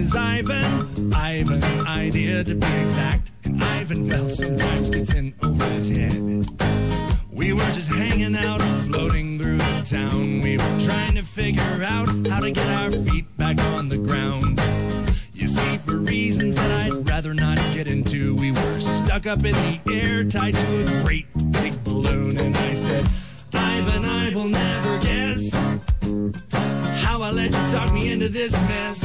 is Ivan. Ivan, idea to be exact. And Ivan, well, sometimes gets in over his head. We were just hanging out, floating through the town. We were trying to figure out how to get our feet back on the ground. You see, for reasons that I'd rather not get into, we were stuck up in the air, tied to a great big balloon. And I said, Ivan, I will never guess how I let you talk me into this mess.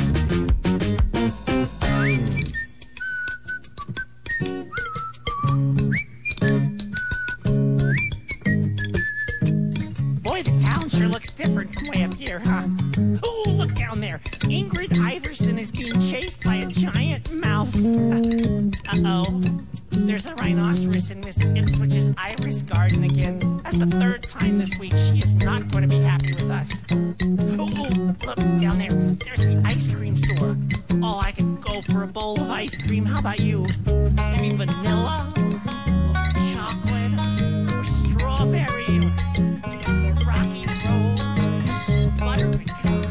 Boy, the town sure looks different from way up here, huh? Oh, look down there. Ingrid Iverson is being chased by a giant mouse. Uh-oh. There's a rhinoceros in Miss Ipswich's iris garden again. That's the third time this week. She is not going to be happy with us. Oh, look down there. There's the ice cream store. Oh, I could go for a bowl of ice cream. How about you? Maybe vanilla? Or chocolate? Or strawberry? Or rocky road? Butter pecan?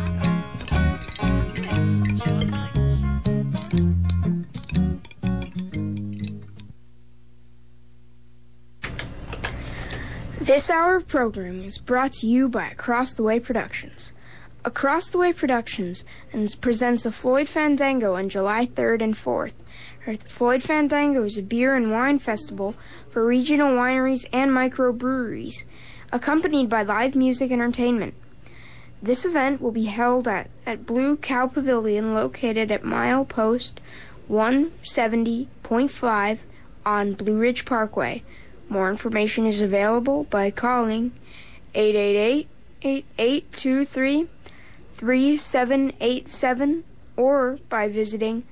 This hour of programming is brought to you by Across the Way Productions. Across the Way Productions presents the Floyd Fandango on July 3rd and 4th. Floyd Fandango is a beer and wine festival for regional wineries and microbreweries, accompanied by live music and entertainment. This event will be held at Blue Cow Pavilion, located at milepost 170.5 on Blue Ridge Parkway. More information is available by calling 888-8823-3787 or by visiting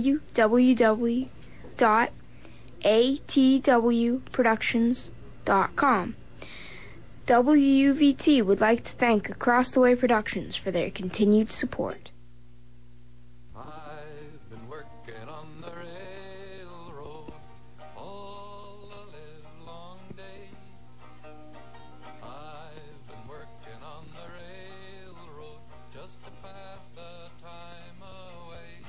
www.atwproductions.com. WUVT would like to thank Across the Way Productions for their continued support. I've been working on the railroad all the livelong day. I've been working on the railroad just to pass the time away.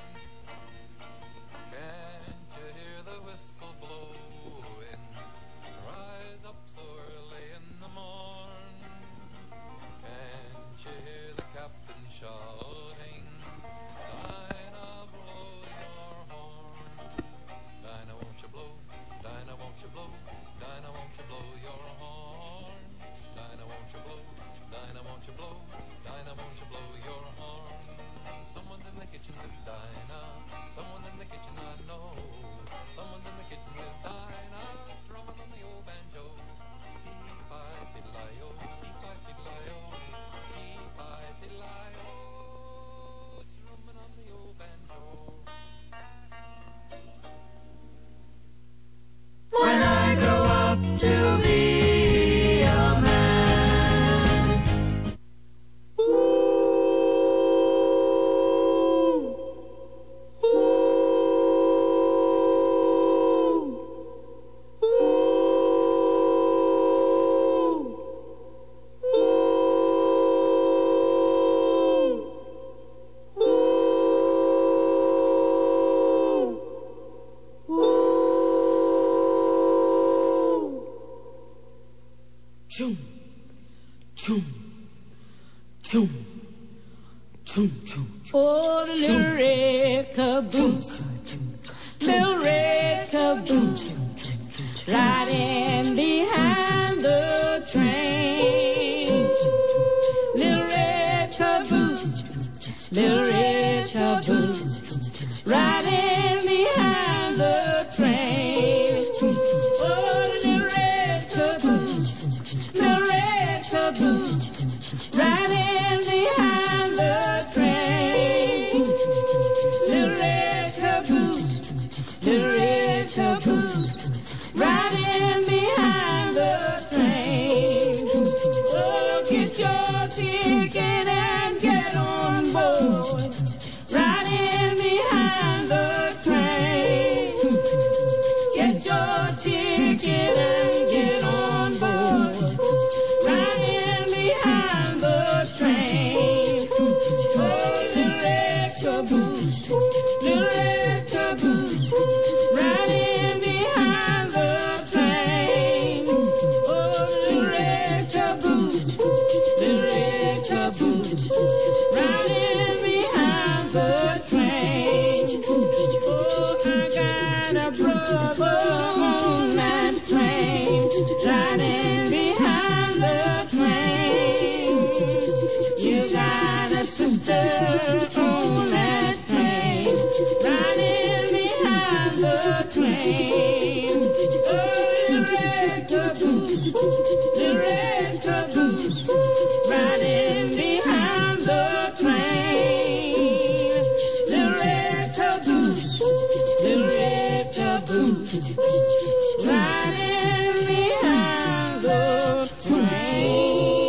Can't you hear the whistle blowing? Rise up so early in the morn. Can't you hear the captain shouting? Dinah, blow your horn. Dinah, won't you blow? Dinah, won't you blow? Dinah, won't you blow your horn? Dinah, won't you blow? Dinah, won't you blow? Dinah, won't you blow your horn? Someone's in the kitchen with Dinah. Someone's in the kitchen, I know. Someone's in the kitchen with Dinah, strumming on the old banjo. Fee-fi-fiddle-i-o, fee-fi-fiddle-i-o, fee-fi-fiddle-i-o, strumming on the old banjo. When I grow up to be a man. Ooh, ooh, ooh, Chum, chum, chum, chum, chum. Oh, the little red caboose, little red caboose, riding behind the train. Little red caboose, little red caboose, riding behind the train. Oh, the little red caboose, little red caboose, riding behind the train. Little red caboose, little red caboose, riding behind the train. Oh, get your ticket and get on board. riding behind the train. Oh, I got a brother on that train, riding behind the train. You got a sister on that train, riding behind the train. Oh, the red caboose, riding behind the train. The red caboose, riding behind the train.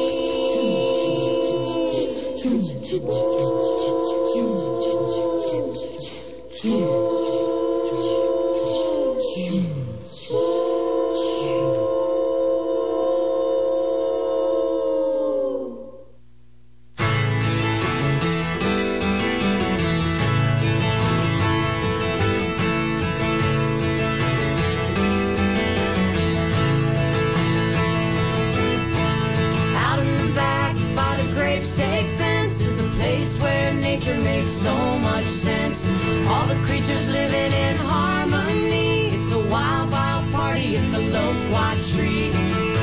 Makes so much sense. All the creatures living in harmony. It's a wild, wild party in the Loquat tree.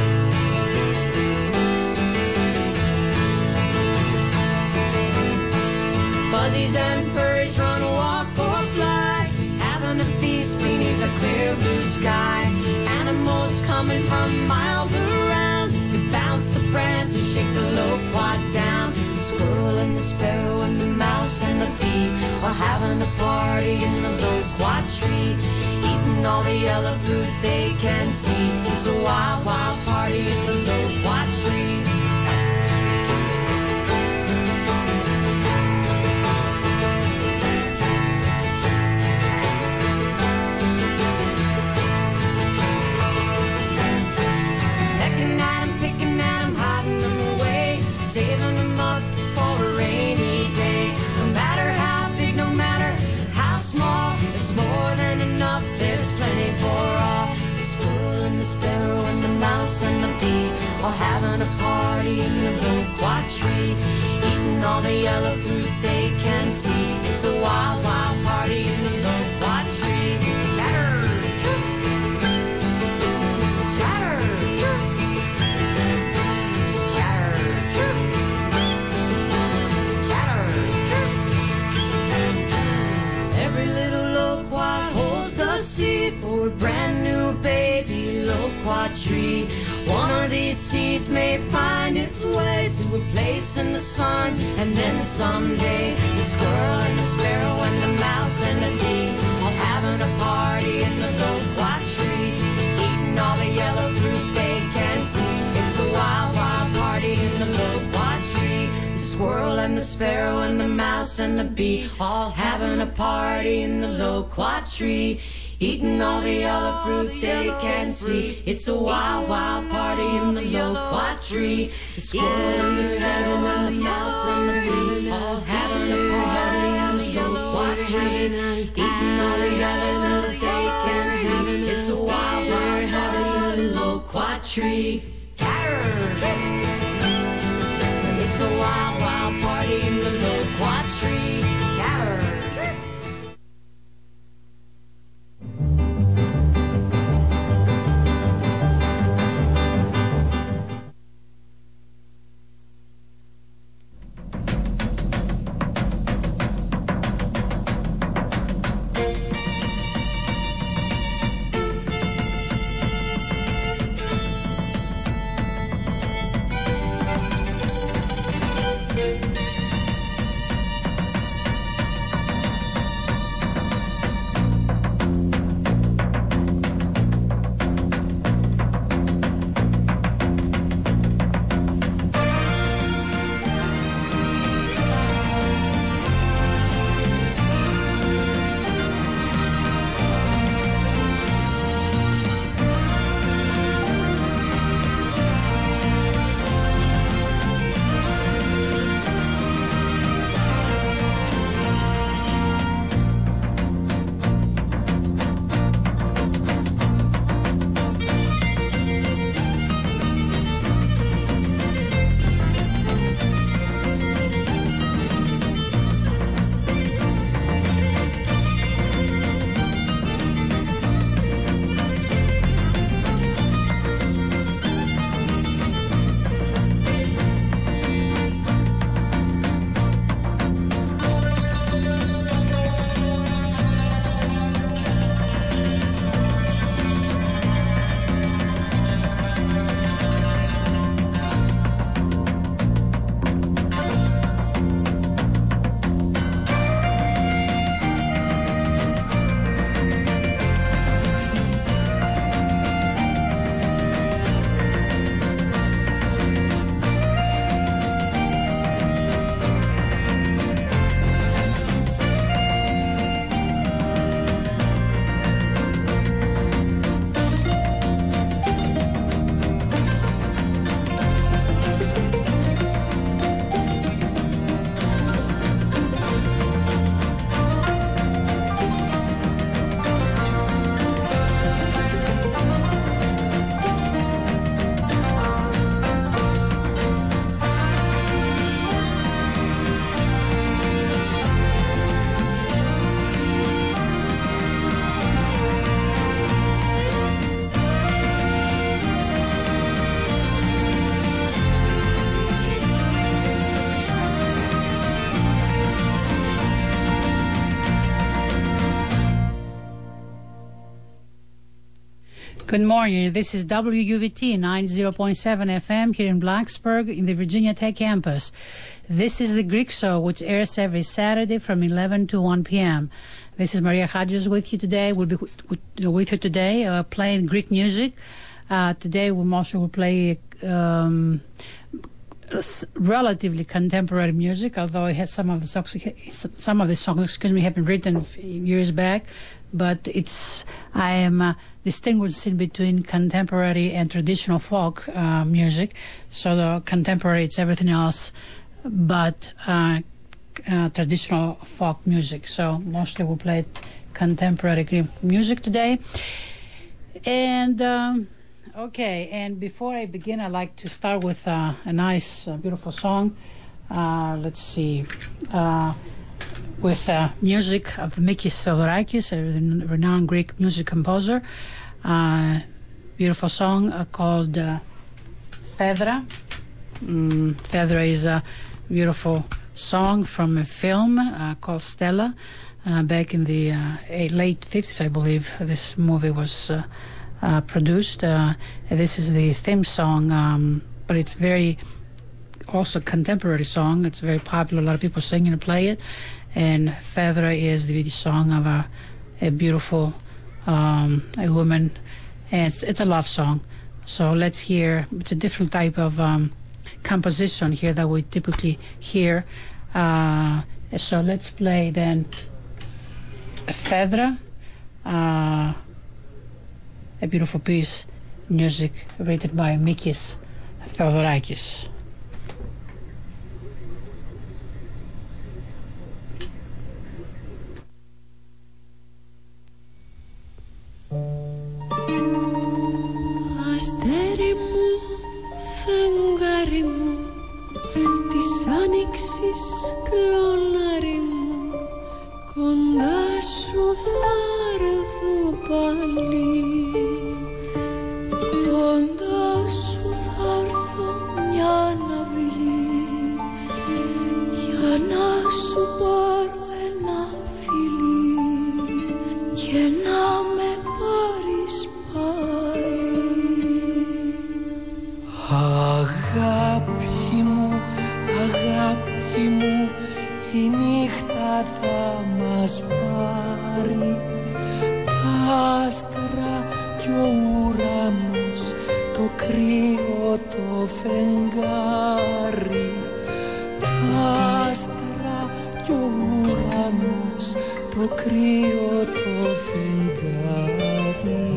Fuzzies and furries run, walk or fly, having a feast beneath a clear blue sky. Animals coming from miles around to bounce the prance and shake the Loquat down. The squirrel and the sparrow and the mouse and the bee are having a party in the Loquat tree, eating all the yellow fruit they can see. It's a wild, wild party in the Loquat tree. Pecking at 'em, picking at 'em, hiding them away, saving them up for a rainy day. No matter how big, no matter how small, there's more than enough, there's plenty for all. The squirrel and the sparrow and the mouse and the bee are having a party in the Loquat tree, eating all the yellow fruit they can see. It's a wild, wild party in the Loquat tree. Chatter! Chatter! Every little Loquat holds a seed for a brand new baby Loquat tree. One of these seeds may find its way to a place in the sun, and then someday the squirrel and the sparrow and the mouse and the bee all having a party in the Loquat tree, eating all the yellow fruit they can see. It's a wild, wild party in the Loquat tree. The squirrel and the sparrow and the mouse and the bee all having a party in the Loquat tree, eating all the yellow fruit they can see. It's a wild, wild party in the Loquat tree. The squirrel and the sparrow and the mouse and the bee all having a party in the Loquat tree, eating all the yellow fruit they can see. It's a wild, wild party in the Loquat tree. It's a wild, wild party in the Loquat tree. Chatter! Good morning. This is WUVT 90.7 FM here in Blacksburg in the Virginia Tech campus. This is the Greek Show, which airs every Saturday from 11 to 1 p.m. This is Maria Hadjis with you today. We'll be with you today playing Greek music. Today we also will play relatively contemporary music, although it has some of the songs have been written years back. But I am distinguishing between contemporary and traditional folk music. So the contemporary, it's everything else but traditional folk music. So mostly we'll play contemporary Greek music today. And okay, and before I begin, I'd like to start with a nice, beautiful song. Let's see. With music of Mikis Theodorakis, a renowned Greek music composer. Beautiful song called Phedra. Phedra is a beautiful song from a film called Stella. Back in the late 50s, I believe, this movie was produced. This is the theme song, but it's very also contemporary song. It's very popular. A lot of people sing and play it. And Phedra is the song of a beautiful a woman, and it's a love song. So let's hear. It's a different type of composition here that we typically hear. So let's play then Phedra, a beautiful piece of music written by Mikis Theodorakis. Αστέρι μου, φεγγάρι μου, της άνοιξης κλωνάρι μου, κοντά σου θα έρθω πάλι. Κοντά σου θα έρθω μια ναυγή, για να σου πάρω ένα φιλί και να με πάρεις πάλι. Αγάπη μου, η νύχτα θα μας πάρει, τα άστρα κι ο ουρανός, το κρύο το φεγγάρι. Τα άστρα κι ο ουρανός, το κρύο το φεγγάρι.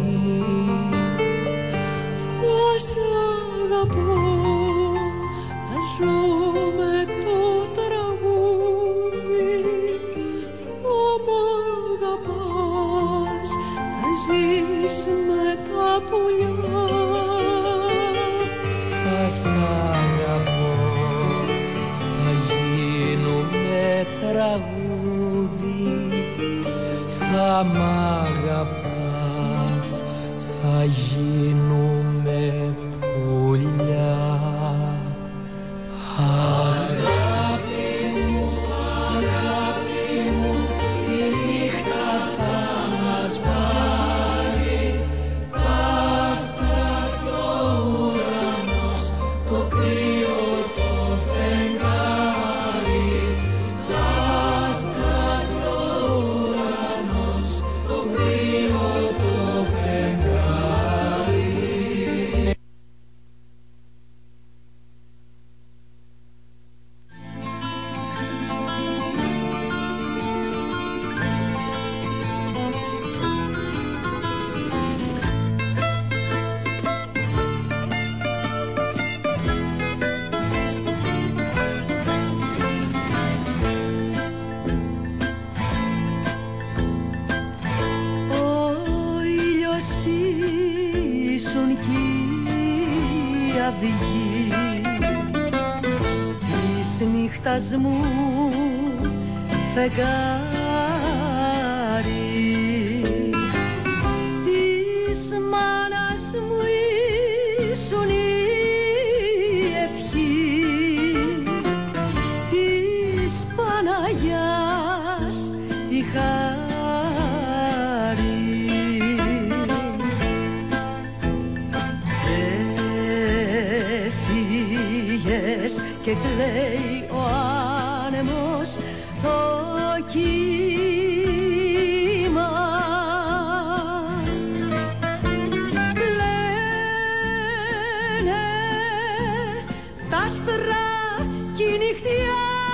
Πώς αγαπώ, θα ζω με το τραγούδι. Φω μ' αγαπάς, θα ζεις με τα πουλιά. Θα σ' αγαπώ, θα γίνουμε τραγούδι. Θα μ' αγαπάς, θα γίνουμε πουλιά. Αγάπη μου, η νύχτα θα μας πάρει, τα άστρα κι ο ουρανός, το κρύο το φεγγάρι. Τα άστρα κι ο ουρανός, το κρύο το φεγγάρι. αυγή της νύχτας μου φεγγάρι, της μάνας μου ήσουν η ευχή, της Παναγιάς η χάρη. και κλαίει ο άνεμος το κύμα. Κλαίνε τα άστρα κι η νυχτιά.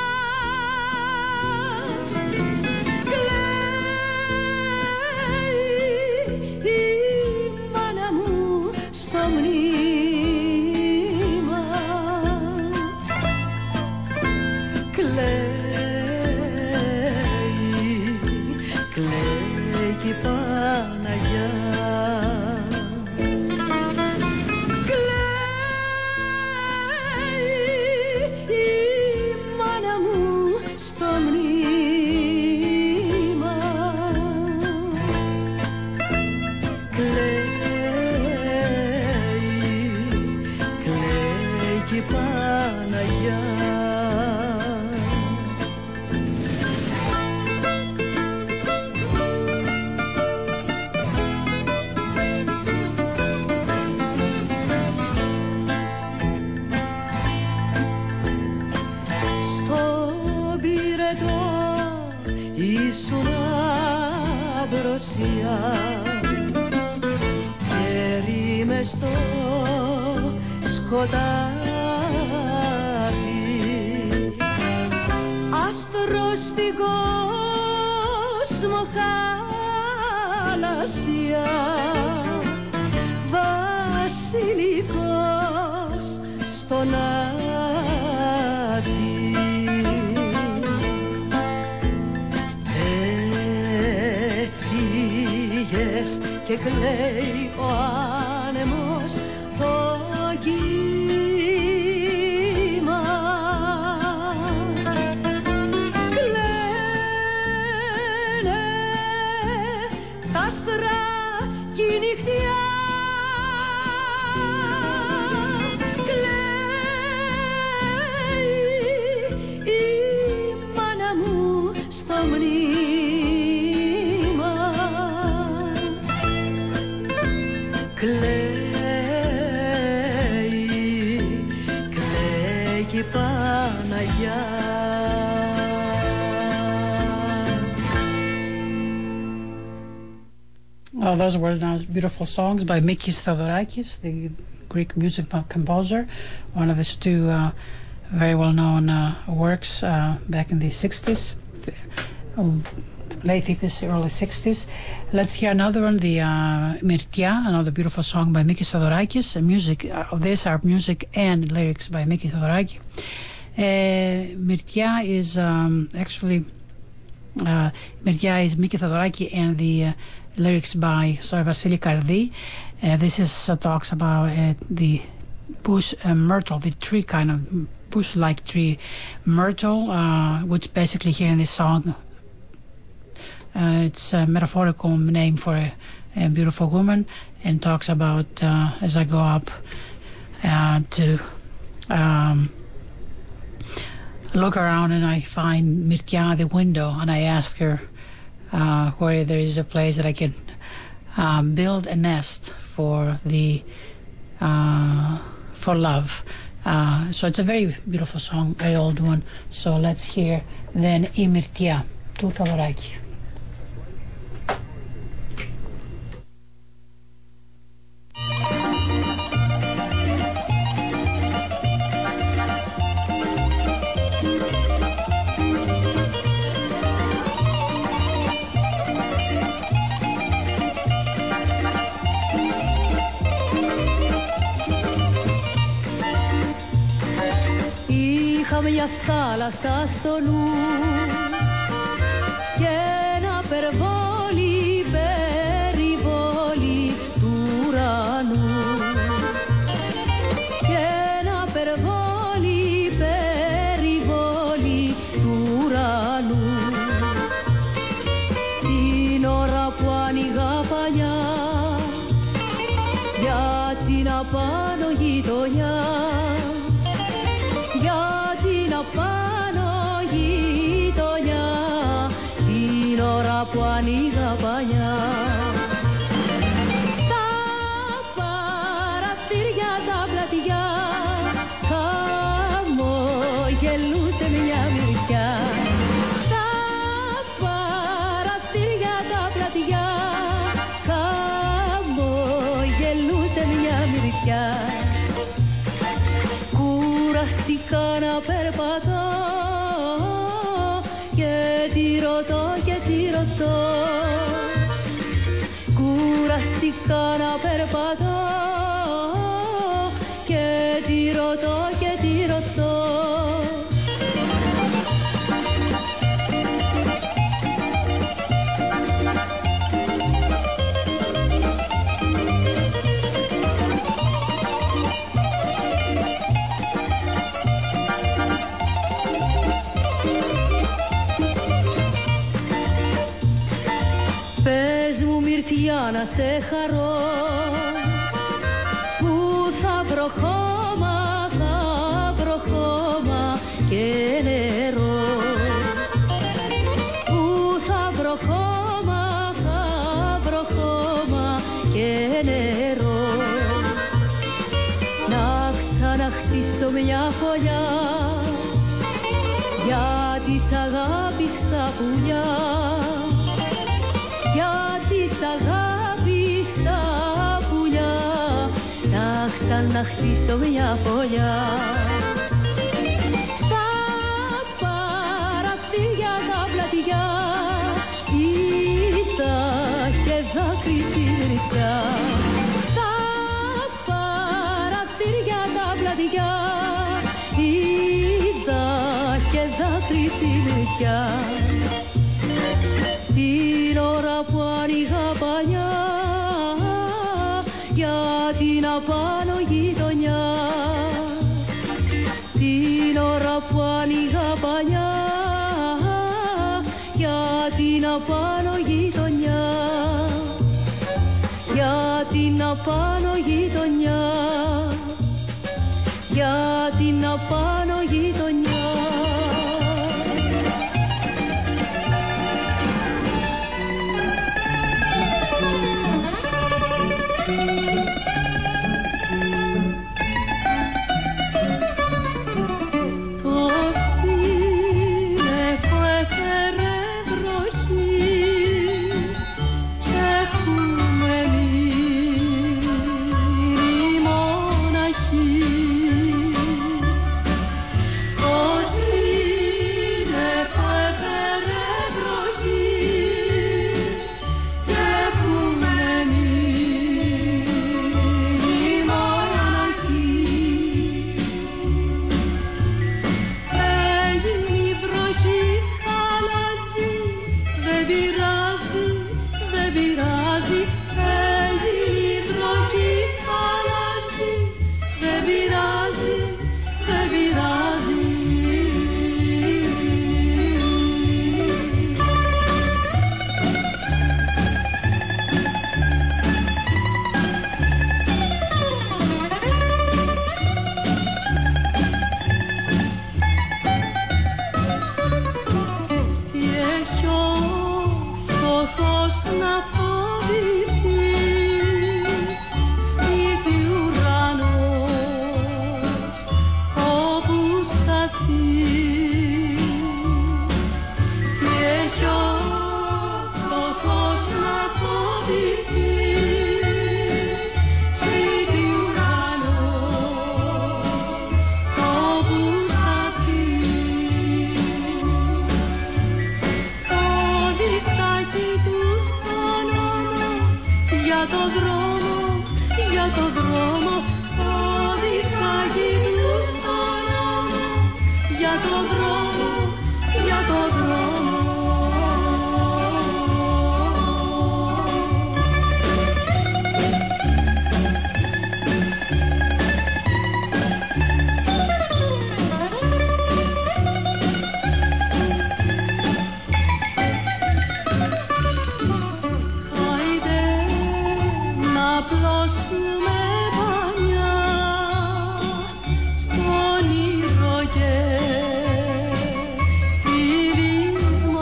Κέρι μες στο σκοτάδι, άστρο στην κόσμο χαλασία, βασιλικός στον άδει. Και κλαίει ο άνεμος το κύμα. Κλαίνε τα άστρα κι η νυχτιά. Κλαίει η μάνα μου στο μνήμα. Κλαίει και η Παναγιά. Oh, those were beautiful songs by Mikis Theodorakis, the Greek music composer, one of his two very well-known works back in the 60s, late 50s, early 60s. Let's hear another one, the Mirtia, another beautiful song by Mikis Theodorakis. Music of this are music and lyrics by Mikis Theodorakis. Mirtia is actually Mirtia is Mikis Theodorakis and the lyrics by Vasily Kardi. This is talks about the bush myrtle, the tree kind of bush-like tree myrtle, which basically here in this song. It's a metaphorical name for a beautiful woman, and talks about as I go up to look around and I find Mirtia at the window, and I ask her where there is a place that I can build a nest for the for love. So it's a very beautiful song, very old one. So let's hear then I Mirtia του Theodorakis. Μια θάλασσα στο νου και ένα περιβόλι του ουρανού, και ένα περιβόλι του ουρανού. Την ώρα που άνοιγα πανιά για την απάνω γειτονιά, απάνω γειτονιά, την ώρα που ανοίγα πανιά. Στα παραθύρια τα πλατιά, χαμός ρωτώ και τι ρωτώ και τι ρωτώ. Κουραστικά να περπατώ και τι ρωτώ και τι ρωτώ. Πες μου μυρτιά να σε χαρώ, που θα βρω χώμα, θα βρω χώμα και νερό. Που θα βρω χώμα, θα βρω χώμα και νερό. Να ξαναχτίσω μια φωλιά για της αγάπης τα πουλιά, για της αγάπης τα πουλιά, να ξαναχτίσω μια φωλιά. Στα παραθύρια τα πλατιά είδα και δάκρυ σιρτιά. Στα παραθύρια τα πλατιά είδα και δάκρυ σιρτιά. Την ώρα που άνοιγα πανιά για την απάνω γειτονιά. Την ώρα που άνοιγα πανιά για την απάνω γειτονιά. Για την απάνω γειτονιά. Για την απάνω γειτονιά. Στον ήρω και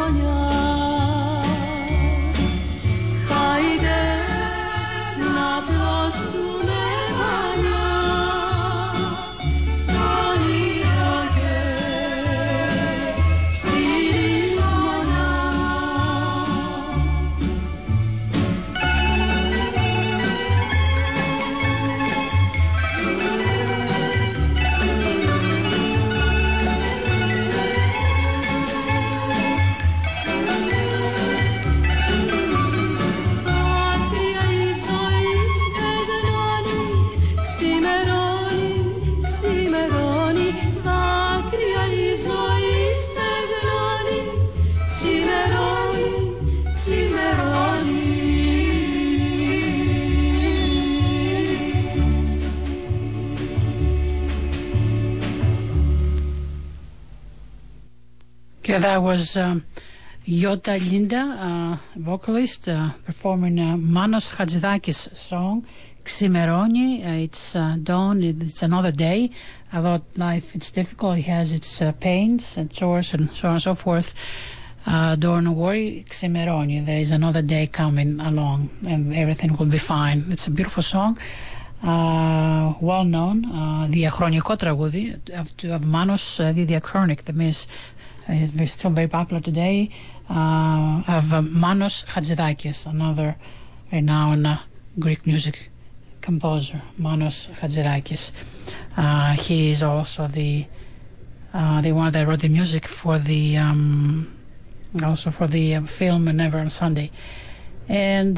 Okay, that was Yota Linda, vocalist, performing Manos Hadzidakis' song, Ximeroni. It's dawn, it's another day. Although life, it's difficult, it has its pains and chores and so on and so forth. Don't worry, Ximeroni, there is another day coming along and everything will be fine. It's a beautiful song. Well known, διαχρονικό τραγούδι of Manos Diachronic, that means it's still very popular today, of Manos Hadzidakis, another renowned Greek music composer, Manos Hadzidakis. He is also the one that wrote the music for the also for the film Never on Sunday. And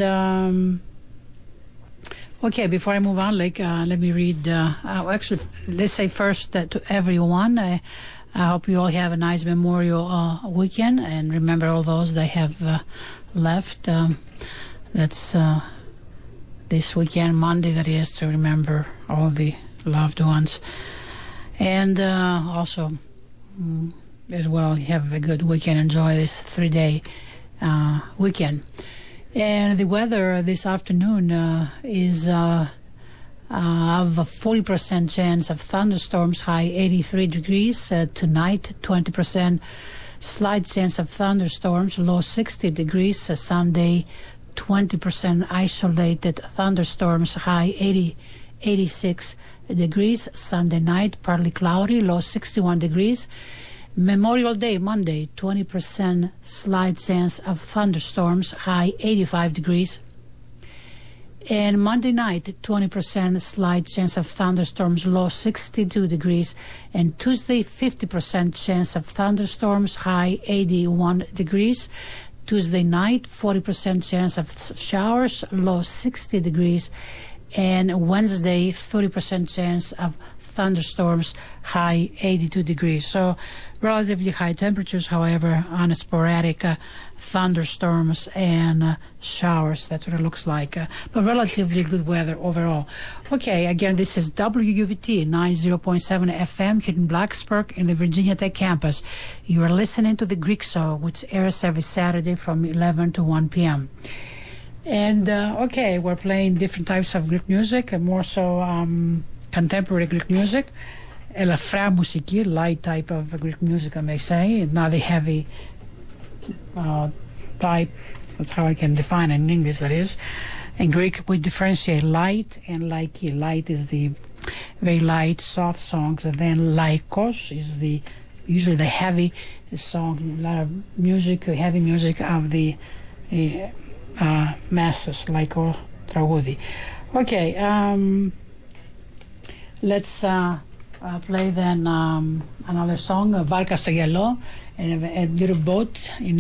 okay, before I move on, let me read. Actually, let's say first to everyone, I hope you all have a nice Memorial weekend, and remember all those that have left. That's this weekend, Monday, that is, to remember all the loved ones. And also, as well, have a good weekend. Enjoy this 3-day weekend. And the weather this afternoon is of a 40% chance of thunderstorms, high 83 degrees. Tonight, 20% slight chance of thunderstorms, low 60 degrees. Sunday, 20% isolated thunderstorms, high 86 degrees. Sunday night, partly cloudy, low 61 degrees. Memorial Day, Monday, 20% slight chance of thunderstorms, high 85 degrees. And Monday night, 20% slight chance of thunderstorms, low 62 degrees. And Tuesday, 50% chance of thunderstorms, high 81 degrees. Tuesday night, 40% chance of showers, low 60 degrees. And Wednesday, 30% chance of thunderstorms, high 82 degrees. So relatively high temperatures, however, on sporadic thunderstorms and showers. That's what it looks like. But relatively good weather overall. Okay, again, this is WUVT 90.7 FM here in Blacksburg in the Virginia Tech campus. You are listening to the Greek Show, which airs every Saturday from 11 to 1 p.m. And, okay, we're playing different types of Greek music, and more so contemporary Greek music, elafra musiki, light type of Greek music, I may say, not the heavy type. That's how I can define it in English, that is. In Greek, we differentiate light and laiki. Light is the very light, soft songs, and then laikos is usually the heavy song, a lot of music, heavy music of the masses, laiko τραγούδι. Okay, let's play then another song, Varka στο γυαλό, a little boat in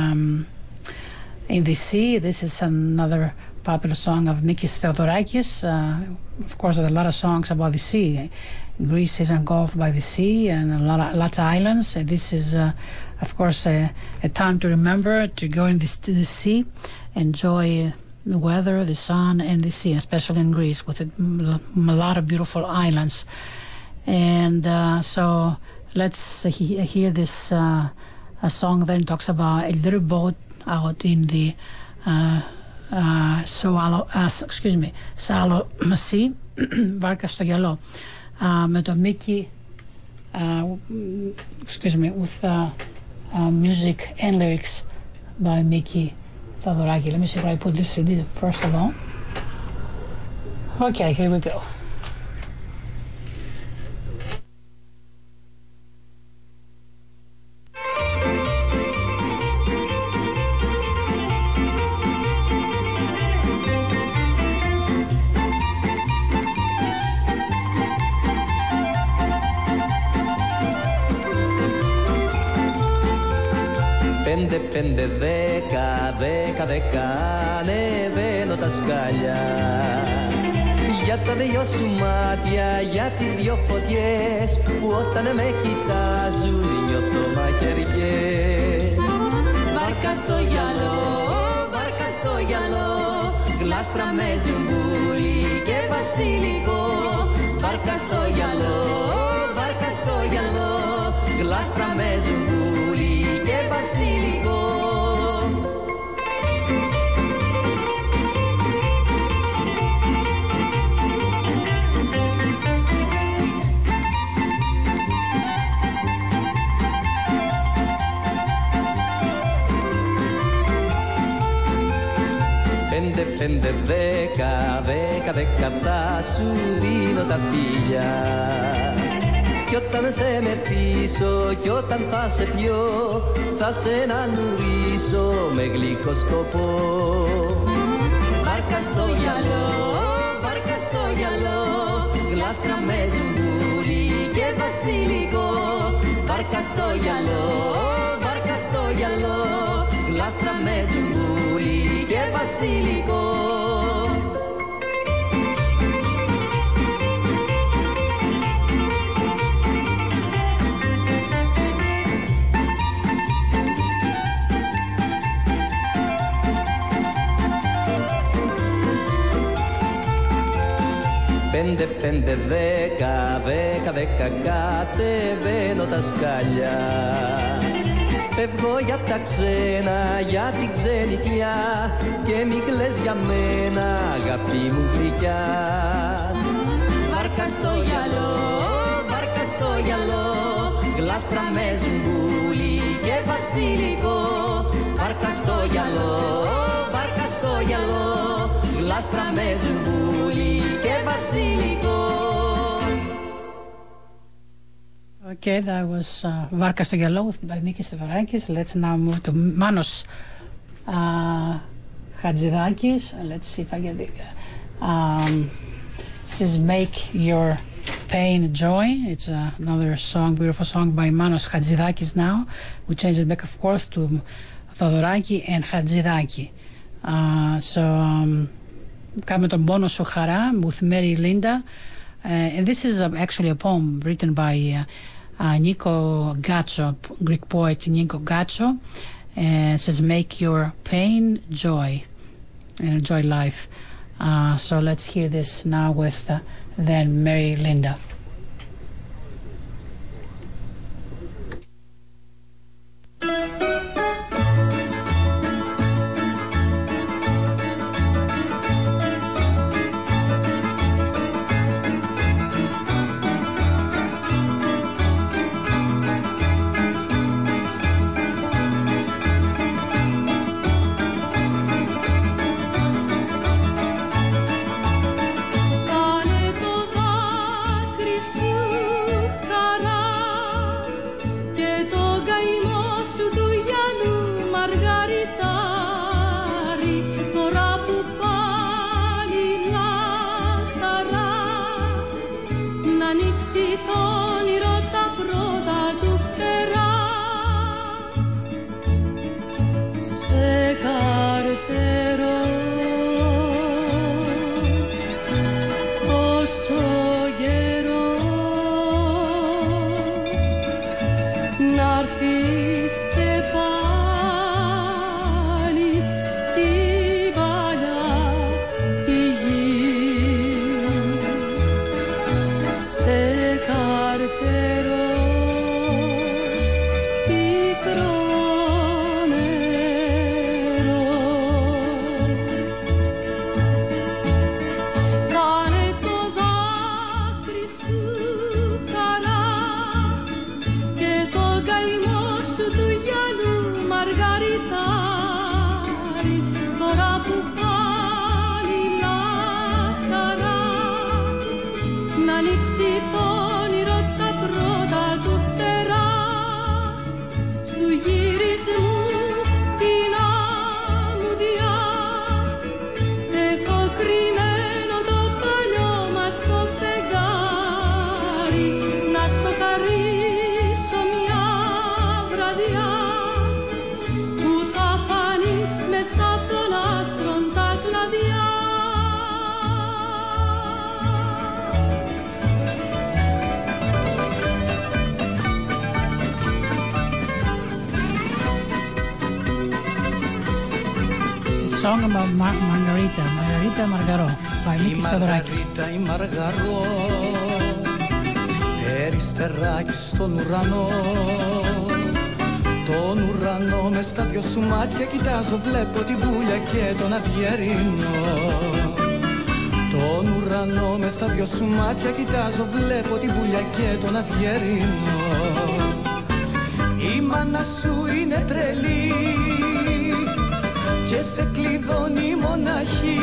the sea. This is another popular song of Mikis Theodorakis. Of course, there are a lot of songs about the sea. Greece is engulfed by the sea and lots of islands. This is, of course, a time to remember to go to the sea, enjoy the weather, the sun, and the sea, especially in Greece, with a lot of beautiful islands. And so let's hear this a song that talks about a little boat out in the Salo Sea, Βάρκα στο γυαλό, με το Mickey, with music and lyrics by Mickey Theodoraki. Let me see if I put this CD first of all. Okay, here we go. Πέντε, πέντε, δέκα, δέκα, δέκα, ανεβαίνω τα σκάλια. Για τα δυο σου μάτια, για τις δυο φωτιές, που όταν με κοιτάζουν νιώθω μαχαιριές. Βάρκα στο γυαλό, βάρκα στο γυαλό, γλάστρα με ζουμπούλι και βασιλικό. Βάρκα στο γυαλό, γλάστρα με ζουμπούλι πέντε, δέκα θα σου δίνω τα φίλια. Κι όταν σε μεθύσω κι όταν θα σε πιω, θα σε ανανουρίσω με γλυκό σκοπό. Βάρκα στο γυαλό, βάρκα στο γυαλό, γλάστρα με ζουμπούλι και βασιλικό. Βάρκα στο γυαλό, βάρκα στο γυαλό, γλάστρα με ζουμπούλι και βασιλικό. Πέντε, δέκα κατεβαίνω τα σκάλια. Φεύγω για τα ξένα, για την ξενικιά, και μην κλαις για μένα, αγάπη μου γλυκιά. Βάρκα στο γυαλό, βάρκα στο γυαλό, γλάστρα με ζουμπούλι και βασιλικό. Βάρκα στο γυαλό, βάρκα στο γυαλό, γλάστρα με ζουμπούλι και βασιλικό. Okay, that was Varka στο γυαλό by Mikis Theodorakis. Let's now move to Manos Hadzidakis. Let's see if I get the... this is Make Your Pain Joy. It's another song, beautiful song by Manos Hadzidakis now. We change it back and forth to Theodoraki and Hadzidaki. Κάνουμε τον πόνο σου χαρά with Mary Linda. And this is actually a poem written by Nico Gaccio, Greek poet Nico Gaccio. And it says, make your pain joy and enjoy life. So let's hear this now with then Mary Linda. Song about Margarita, Margarita Margaró, by Mikis Theodorakis. Η Μαργαρό, εριστεράκι στον ουρανό. Τον ουρανό μες στα δυο σου μάτια κοιτάζω, βλέπω την πουλια και τον αυγερίνο. Τον ουρανό μες στα δυο σου μάτια κοιτάζω, βλέπω την πουλια και τον αυγερίνο. Η μάνα σου είναι τρελή, και σε κλειδώνει μοναχή.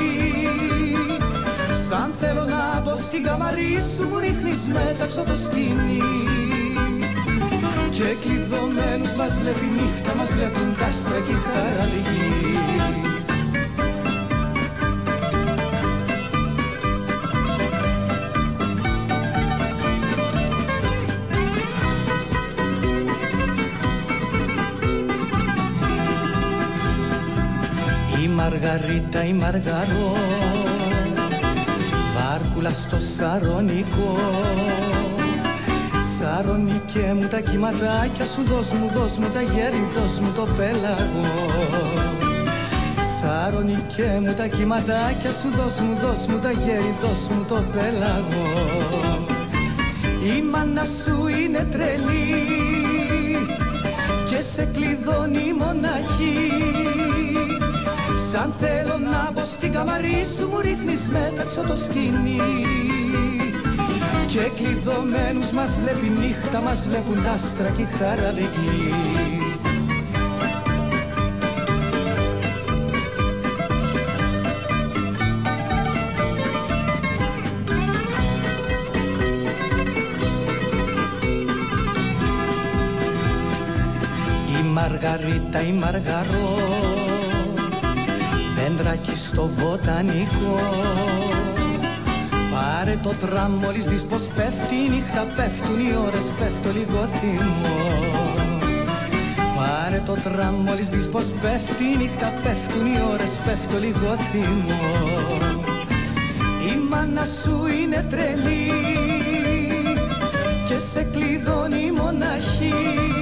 Σαν θέλω να μπω στην καμαρί σου μου ρίχνεις μέταξω το σκηνή. Και κλειδωμένους μας βλέπει νύχτα, μας βλέπουν τα άστρα και η χαραδική. Η Μαργαρίτα, η Μαργαρό, βάρκουλα στο Σαρονικό. Σαρονικέ μου τα κυματάκια σου, δώσ' μου τα γέρι, δώσ' μου το πέλαγο. Σαρονικέ μου τα κυματάκια σου, δώσ' μου τα γέρι, δώσ' μου το πέλαγο. Η μάνα σου είναι τρελή και σε κλειδώνει μοναχή. Σαν θέλω να μπω στην καμαρί σου μου ρίχνεις μέταξω το σκηνή. Και κλειδωμένους μας βλέπει νύχτα, μας βλέπουν τα άστρα και η χαραδική. Η Μαργαρίτα, η Μαργαρό, δέντρακι στο βοτανικό. Πάρε το τραμ μόλις δεις πως πέφτει η νύχτα, πέφτουν οι ώρες, πέφτω λίγο θυμό. Πάρε το τραμ μόλις δεις πως πέφτει η νύχτα, πέφτουν οι ώρες, πέφτω λίγο θυμό. Η μάνα σου είναι τρελή και σε κλειδώνει μοναχή.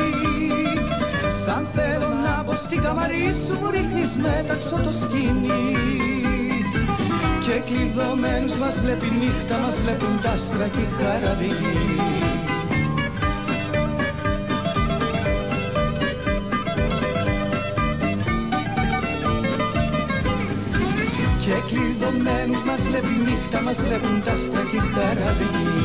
Σαν θέλω να μπω στην καμαρί σου μου ρίχνεις μέταξω το σκηνή. Και κλειδωμένους μας βλέπει νύχτα, μας βλέπουν τα άστρα και η χαραδική. Και κλειδωμένους μας βλέπει νύχτα, μας βλέπουν τα άστρα και η χαραδική.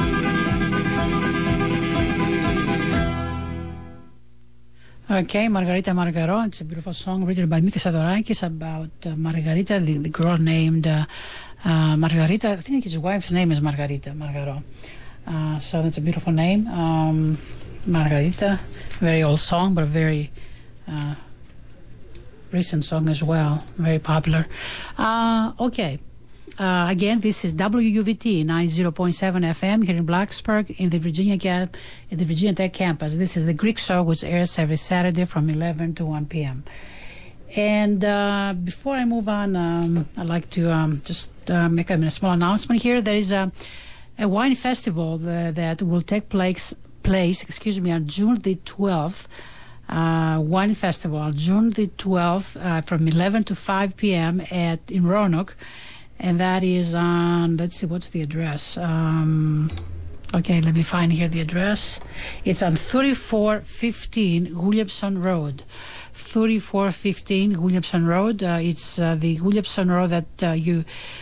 Okay, Margarita Margaró. It's a beautiful song written by Mikis Adorakis about Margarita, the girl named Margarita. I think his wife's name is Margarita Margaró. So that's a beautiful name. Margarita, very old song, but a very recent song as well. Very popular. Okay. Again, this is WUVT 90.7 FM here in Blacksburg in the Virginia Tech campus. This is the Greek show which airs every Saturday from 11 to 1 p.m. And before I move on, I'd like to just make a small announcement here. There is a wine festival that will take place on June the 12th. Wine festival on June the 12th from 11 to 5 p.m. in Roanoke. And that is on, let's see, what's the address? Okay, let me find here the address. It's on 3415 Williamson Road. 3415 Williamson Road. It's the Williamson Road that you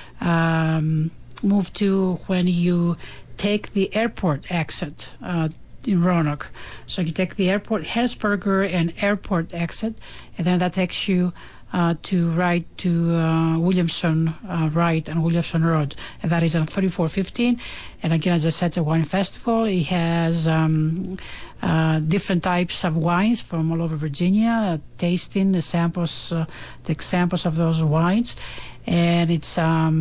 move to when you take the airport exit in Roanoke. So you take the airport, Harrisburger and airport exit, and then that takes you to Williamson right on Williamson Road, and that is on 3415. And again, as I said, it's a wine festival. It has different types of wines from all over Virginia, tasting the samples, take samples of those wines, and it's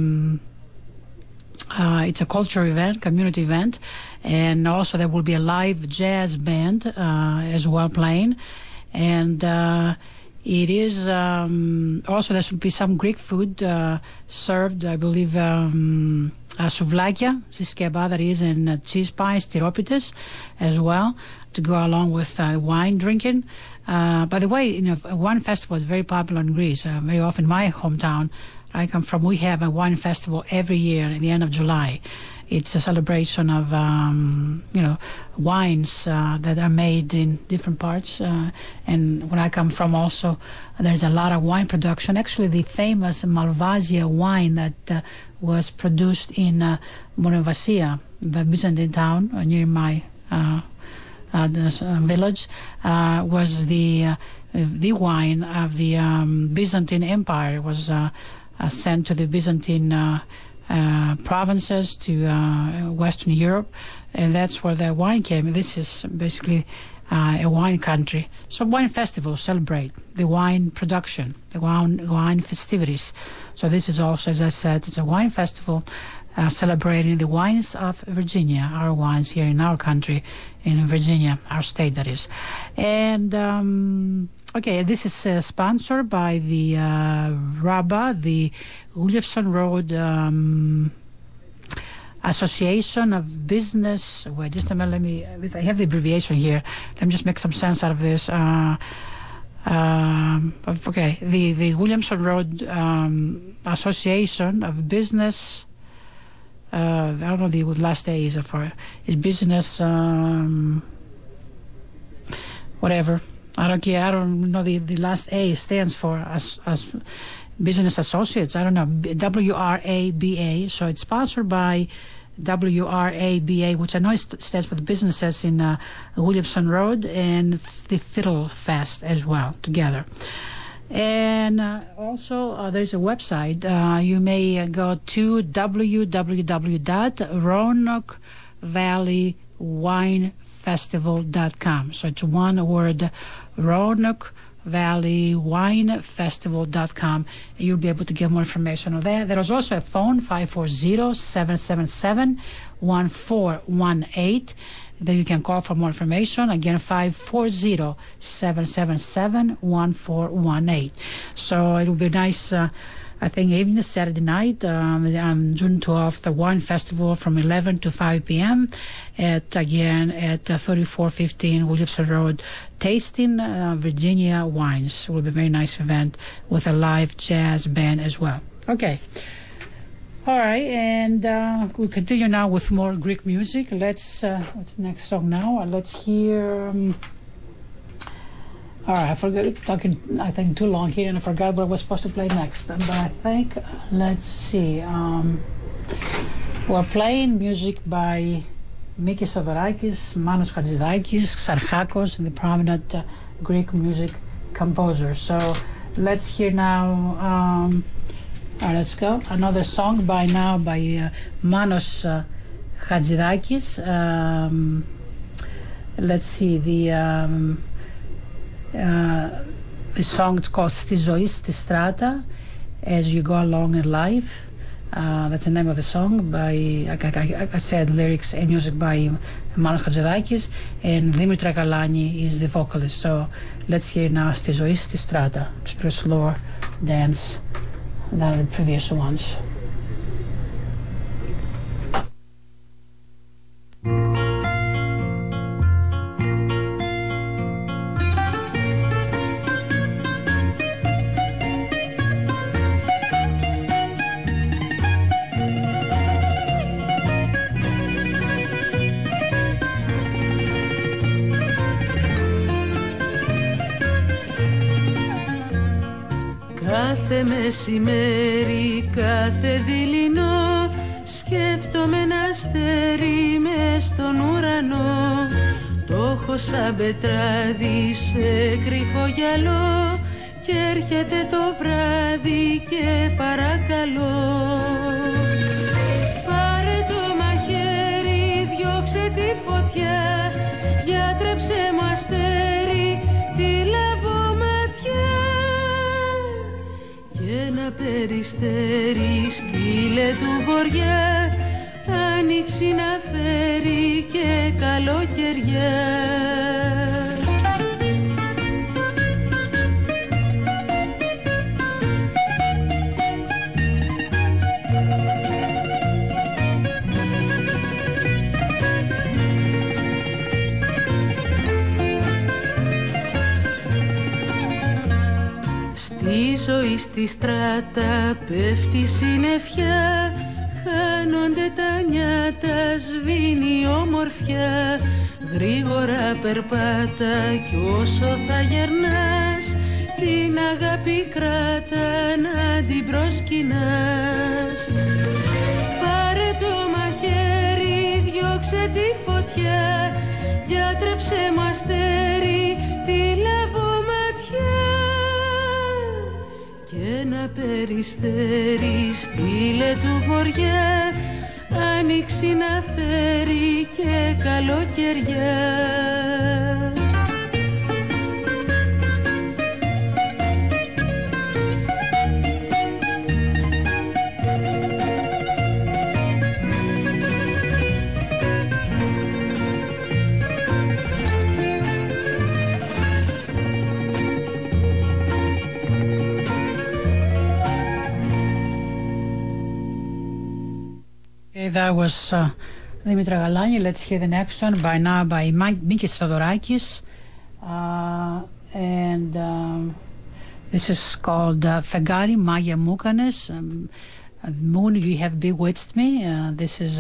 a cultural event, community event, and also there will be a live jazz band as well playing, and it is also there should be some Greek food served, I believe, souvlakia, siskeba, that is, and cheese pies, tiropitous as well, to go along with wine drinking. By the way, wine festival is very popular in Greece. Very often, my hometown I come from, we have a wine festival every year at the end of July. It's a celebration of, wines that are made in different parts. And when I come from also, there's a lot of wine production. Actually, the famous Malvasia wine that was produced in Monovasia, the Byzantine town near my village, was the wine of the Byzantine Empire. It was sent to the Byzantine provinces to Western Europe, and that's where the wine came. This is basically a wine country. So wine festivals celebrate the wine production, the wine festivities. So this is also, as I said, it's a wine festival celebrating the wines of Virginia, our wines here in our country, in Virginia, our state that is. And okay, this is sponsored by the RABA, the Williamson Road Association of Business. Wait, just a minute. Let me. I have the abbreviation here. Let me just make some sense out of this. Okay, the Williamson Road Association of Business. I don't know the last A is for. It's business. Whatever. I don't care. I don't know the last A stands for as Business Associates. I don't know. WRABA. So it's sponsored by WRABA, which I know stands for the businesses in Williamson Road, and the Fiddle Fest as well together. And also there's a website. You may go to www.roanoke-valley-wine-festival.com. So it's one word, roanoke-valley-wine-festival.com. You'll be able to get more information on that. There is also a phone, 540-777-1418, that you can call for more information. Again, 540-777-1418. So it will be nice, I think, even Saturday night on June 12th, the wine festival from 11 to 5 p.m. at 3415 Williamson Road, tasting Virginia wines. It will be a very nice event with a live jazz band as well. Okay. All right, and we'll continue now with more Greek music. Let's, what's the next song now? Let's hear, all right, I forgot, talking, I think, too long here, and I forgot what I was supposed to play next. But I think, let's see, we're playing music by Mikis Theodorakis, Manos Hatzidakis, Xarchakos, the prominent Greek music composers. So let's hear now, all right, let's go. Another song by Manos Hatzidakis. Let's see, the song is called Στη ζωή στη στράτα, As You Go Along in Life. That's the name of the song. By I said lyrics and music by Manos Hatzidakis, and Dimitra Kalani is the vocalist. So let's hear now Στη ζωή στη στράτα. It's a slower dance than the previous ones. Κάθε μεσημέρι, κάθε δειλινό, σκέφτομαι ένα αστέρι μες στον ουρανό. Το έχω σαν πετράδι σε κρυφό γυαλό, και έρχεται το βράδυ και παρακαλώ. Πάρε το μαχαίρι, διώξε τη φωτιά, γιατρέψε μου αστέρι, τη λαβωματιά. Ένα περιστέρι στείλε του βοριά, άνοιξη να φέρει και καλοκαιριά. Στη ζωή στη στράτα πέφτει συννεφιά, χάνονται τα νιάτα, σβήνει η ομορφιά. Γρήγορα περπάτα κι όσο θα γερνάς, την αγάπη κράτα να την προσκυνάς. Πάρε το μαχαίρι, διώξε τη φωτιά, για στρέψε μ' αστέρι τη λεβοματιά και ένα περιστέρι στείλε του βοριά άνοιξη να φέρει και καλοκαιριά. That was Dimitra Galani. Let's hear the next one by now by Mikis Theodorakis. And this is called Fegari Maya Mukanes. Moon, you have bewitched me. This is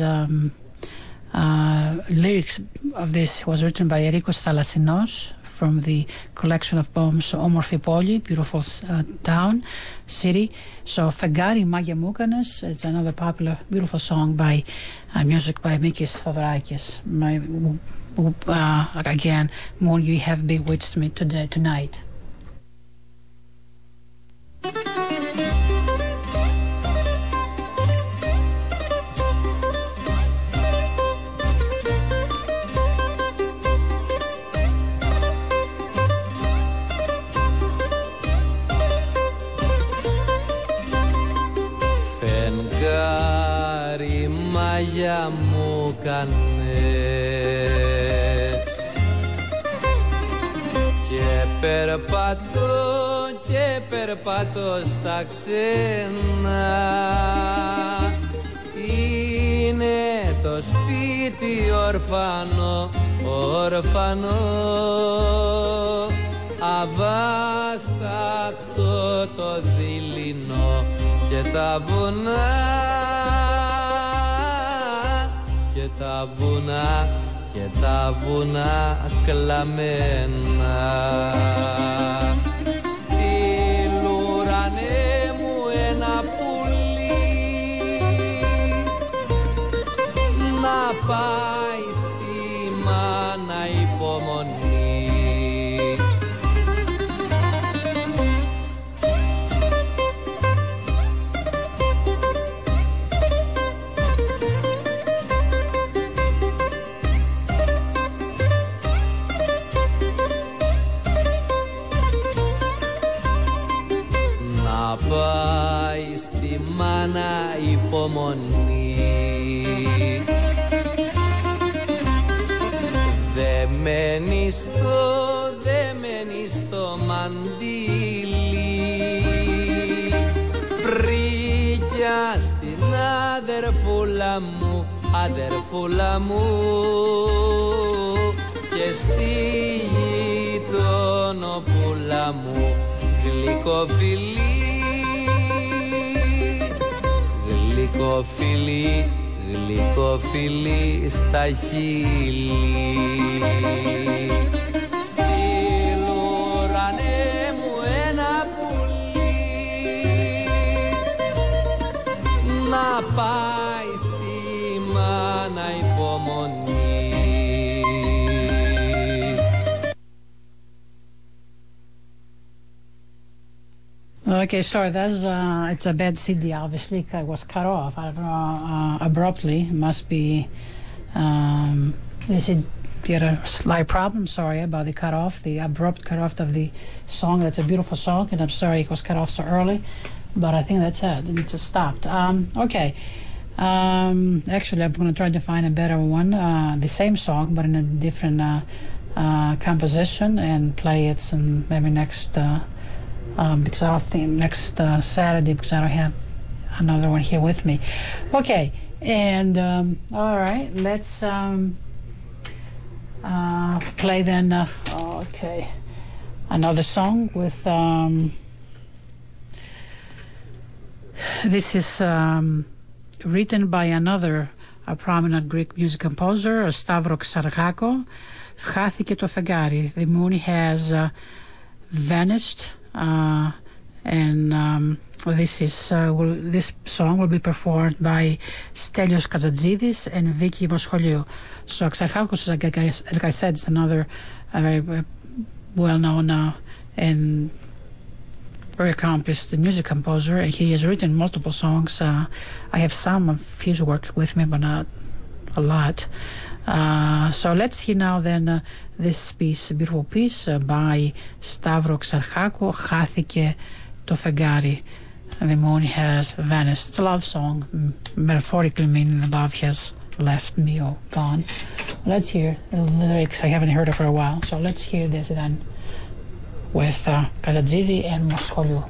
lyrics of this was written by Erikos Thalassinos from the collection of poems Omorfi Poli, beautiful town, city. So Fegari Maya Mukanes, it's another popular, beautiful song by music by Mikis Theodorakis. Again, Moon, you have bewitched me tonight. Μάγια μου κάνες και περπατώ στα ξένα. Είναι το σπίτι ορφανό, αβάστακτο το δειλινό και τα βουνά και τα βουνά κλαμμένα. Στείλ ουρανέ μου ένα πουλί να πάει στη μάνα υπομονή. Πάει στη μάνα υπομονή. Δεμένη στο μαντίλι, πρίκια στην αδερφούλα μου και στη γειτονοπούλα μου γλυκοφιλί στα χείλη. Στείλ ουρανέ μου ένα πουλί να πάει στη μάνα υπομονή. Okay, sorry, that's it's a bad CD. Obviously, it was cut off. I don't know, abruptly. Must be they said had a slight problem. Sorry about the cut off, the abrupt cut off of the song. That's a beautiful song, and I'm sorry it was cut off so early. But I think that's it. It just stopped. Okay. Actually, I'm going to try to find a better one. The same song, but in a different composition, and play it some maybe next. Because I don't think next Saturday, because I don't have another one here with me. Okay, and all right, let's play then. Okay, another song with. This is written by another prominent Greek music composer, Stavro Xarchako. Χάθηκε το φεγγάρι. The moon has vanished. And This song will be performed by Stelios Kazadzidis and Vicky Moscholiou. So Xarchakos, like I said, is another very well-known and very accomplished music composer. He has written multiple songs. I have some of his work with me, but not a lot. So let's hear now then this piece, beautiful piece by Stavro Xarchakou, Χάθηκε το φεγγάρι. The moon has vanished. It's a love song, metaphorically meaning the love has left me or gone. Let's hear the lyrics. I haven't heard it for a while, so let's hear this then with Kazadzidi and Moscholiou.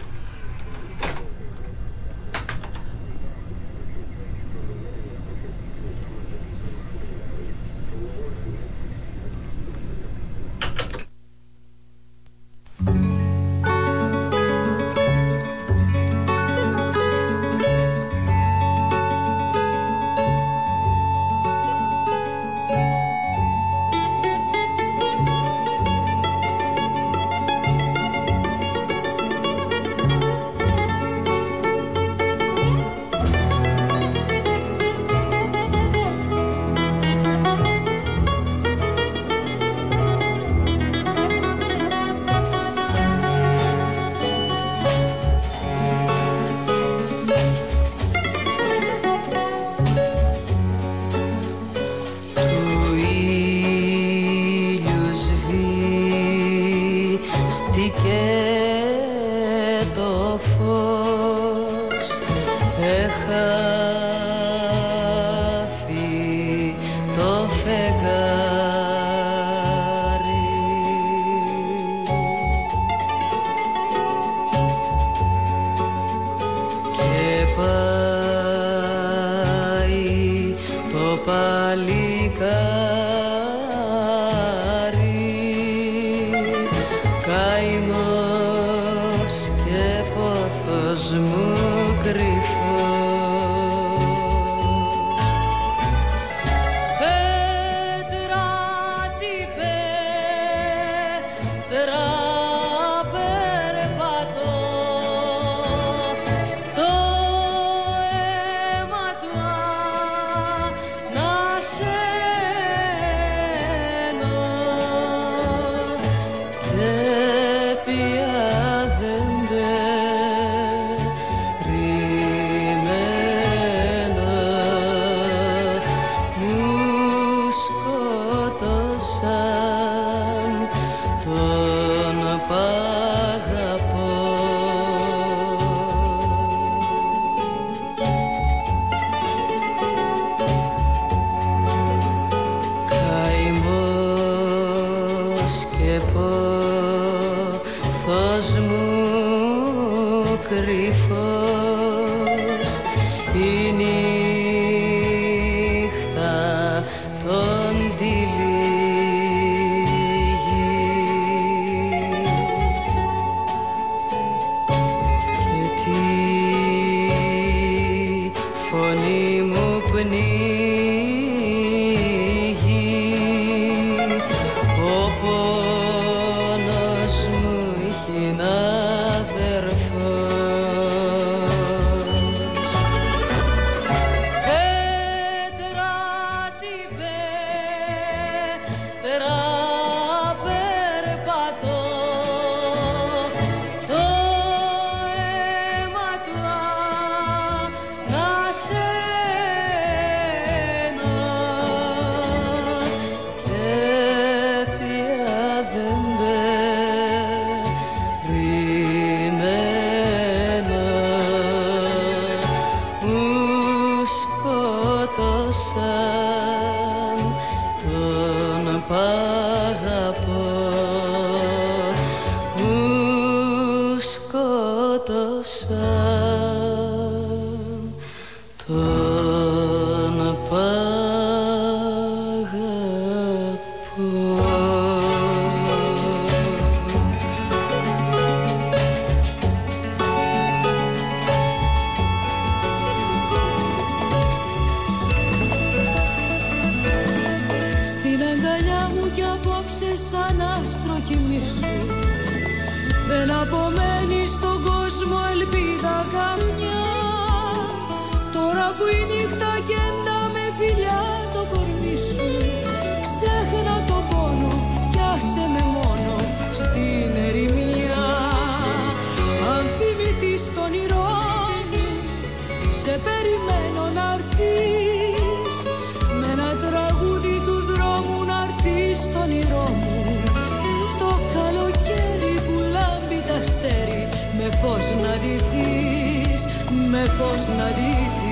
Δεν απομένει στον κόσμο ελπίδα καμιά. Τώρα που η νύχτα κέντα με φιλιά το κορμί σου, ξέχνα το πόνο κι άσε με μόνο στην ερημιά. Αν θυμηθείς το όνειρό μου, σε περιμένω να'ρθείς, με ένα τραγούδι του δρόμου να'ρθείς στο όνειρό μου. Το καλοκαίρι που λάμπει τ' αστέρι, με φως να ντυθείς, με φως να ντυθείς.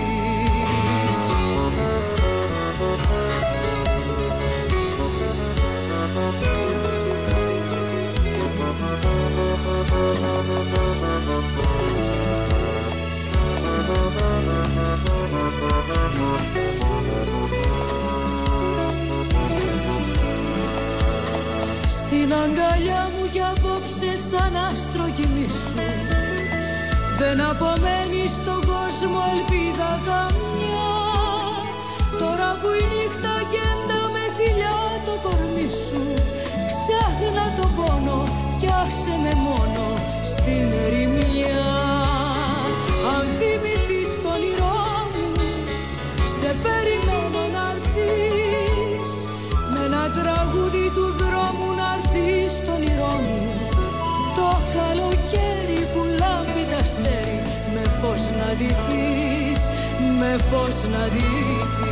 Στην αγκαλιά μου κι απόψε σαν άστρο κοιμήσου, δεν απομένει στον κόσμο ελπίδα καμιά. Τώρα που η νύχτα γέντα με φιλιά το κορμί σου, ξέχνα το πόνο κι άσε με μόνο στην ερημιά. Αν θυμηθείς το όνειρό μου, σε περιμένω να'ρθείς, με ένα τραγούδι του δρόμου να'ρθείς στο όνειρό μου. Το καλοκαίρι που λάμπει τ' αστέρι, με φως να ντυθείς, με φως να ντυθείς.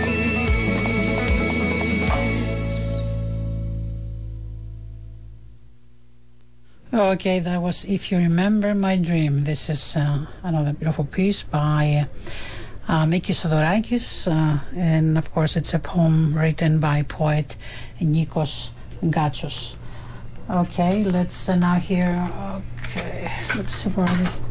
Okay, that was If You Remember My Dream. This is another beautiful piece by Mikis Theodorakis, and of course it's a poem written by poet Nikos Gatsos. Okay, let's now hear, okay, let's see where